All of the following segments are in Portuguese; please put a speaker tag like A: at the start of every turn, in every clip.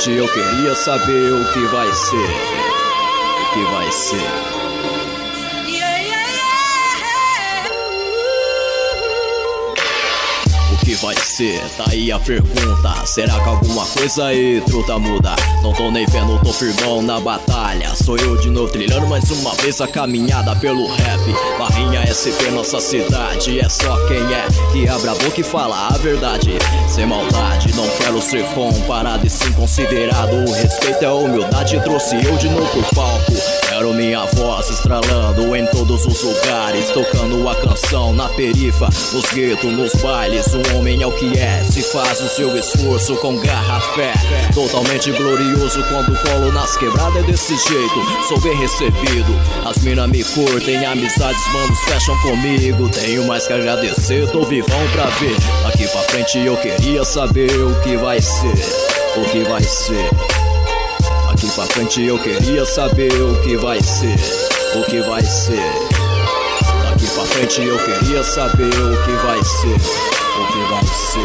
A: frente eu queria saber o que vai ser. O que vai ser. O que vai ser? Tá aí a pergunta. Será que alguma coisa aí, truta, muda? Não tô nem vendo, tô firmão na batalha. Sou eu de novo trilhando mais uma vez a caminhada pelo rap. Barrinha SP, nossa cidade. É só quem é que abre a boca e fala a verdade. Sem maldade, não quero ser comparado e sim considerado. O respeito é a humildade, trouxe eu de novo pro palco. Quero minha voz estralando em todos os lugares, tocando a canção na perifa, nos guetos, nos bailes. Um homem é o que é, se faz o seu esforço com garra, fé. Totalmente glorioso quando colo nas quebradas, é desse jeito, sou bem recebido. As mina me curtem, amizades, manos fecham comigo. Tenho mais que agradecer, tô vivão pra ver. Aqui pra frente eu queria saber o que vai ser. O que vai ser. Aqui pra frente eu queria saber o que vai ser. O que vai ser. Daqui pra frente eu queria saber o que vai ser. O que vai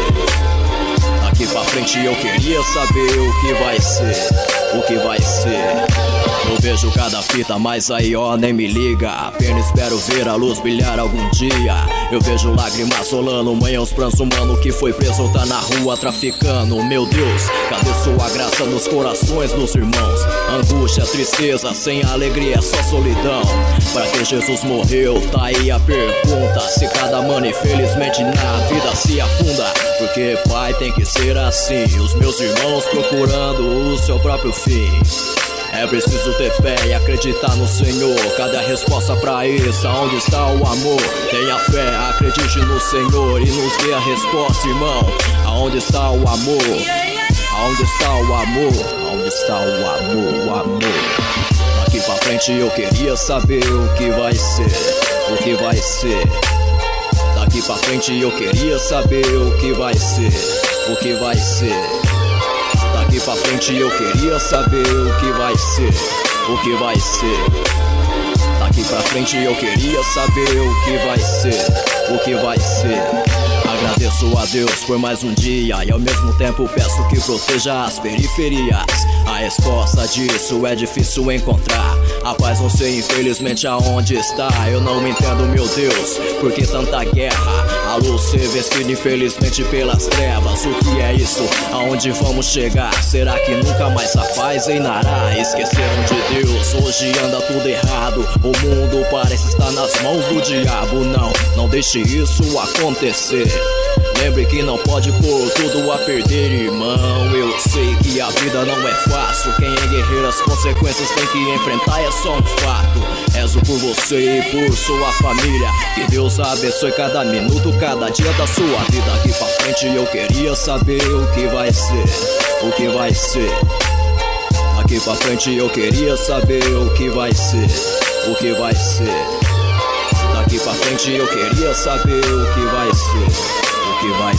A: ser. Daqui pra frente eu queria saber o que vai ser. O que vai ser. Eu vejo cada fita, mas aí ó, nem me liga. Apenas espero ver a luz brilhar algum dia. Eu vejo lágrimas rolando, manhã os prantos humano que foi preso tá na rua traficando. Meu Deus, cadê sua graça nos corações dos irmãos? Angústia, tristeza, sem alegria é só solidão. Pra que Jesus morreu? Tá aí a pergunta. Se cada mano infelizmente na vida se afunda. Porque pai tem que ser assim. Os meus irmãos procurando o seu próprio fim. É preciso ter fé e acreditar no Senhor. Cadê a resposta pra isso? Aonde está o amor? Tenha fé, acredite no Senhor e nos dê a resposta, irmão. Aonde está o amor? Aonde está o amor? Aonde está o amor? O amor. Daqui pra frente eu queria saber o que vai ser. O que vai ser. Daqui pra frente eu queria saber o que vai ser. O que vai ser. Daqui pra frente eu queria saber o que vai ser. O que vai ser. Daqui pra frente eu queria saber o que vai ser. O que vai ser. Agradeço a Deus por mais um dia e ao mesmo tempo peço que proteja as periferias. A resposta disso é difícil encontrar. A paz não sei infelizmente aonde está. Eu não entendo, meu Deus, por que tanta guerra? A luz ser vestida infelizmente pelas trevas. O que é isso? Aonde vamos chegar? Será que nunca mais a paz reinará? Esqueceram de Deus, hoje anda tudo errado. O mundo parece estar nas mãos do diabo. Não deixe isso acontecer. Lembre que não pode pôr tudo a perder, irmão. Eu sei que a vida não é fácil. Quem é guerreiro as consequências tem que enfrentar, é só um fato. Rezo por você e por sua família. Que Deus abençoe cada minuto, cada dia da sua vida. Aqui pra frente eu queria saber o que vai ser. O que vai ser. Aqui pra frente eu queria saber o que vai ser. O que vai ser. Daqui pra frente eu queria saber o que vai ser. O que vai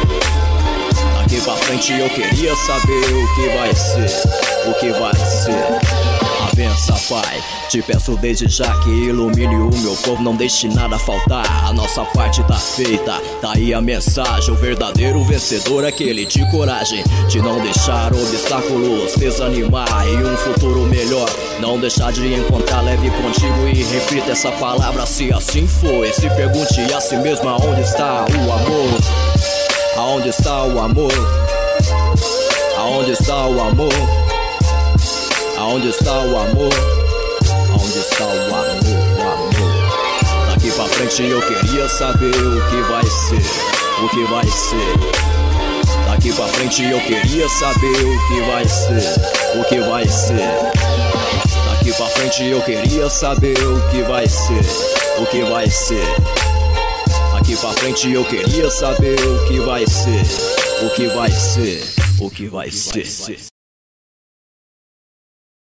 A: ser. Daqui pra frente eu queria saber o que vai ser. O que vai ser. A benção, Pai, te peço desde já que ilumine o meu povo, não deixe nada faltar. A nossa parte tá feita, tá aí a mensagem. O verdadeiro vencedor é aquele de coragem, de não deixar obstáculos desanimar e um futuro melhor não deixar de encontrar. Leve contigo e repita essa palavra se assim for. E se pergunte a si mesmo aonde está o amor. Aonde está o amor? Aonde está o amor? Aonde está o amor? Aonde está o amor? O amor. Daqui pra frente eu queria saber o que vai ser. O que vai ser. Daqui pra frente eu queria saber o que vai ser. O que vai ser. Daqui pra frente eu queria saber o que vai ser. O que vai ser. Daqui pra frente eu queria saber o que vai ser. O que vai ser. O que vai ser.